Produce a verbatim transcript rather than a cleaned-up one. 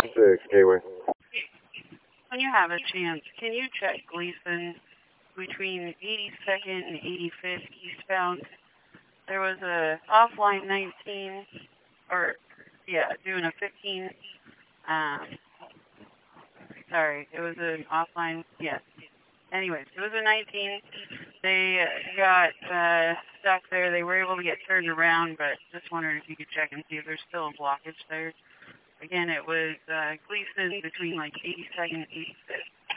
six, Gateway. When you have a chance, can you check Gleason between eighty-second and eighty-fifth eastbound? There was a offline nineteen, or, yeah, doing a fifteen, um, sorry, it was an offline, yes. Anyways, it was a nineteen. They got uh, stuck there. They were able to get turned around, but just wondering if you could check and see if there's still a blockage there. Again, it was uh, Gleason between like eighty-second and eighty-fifth.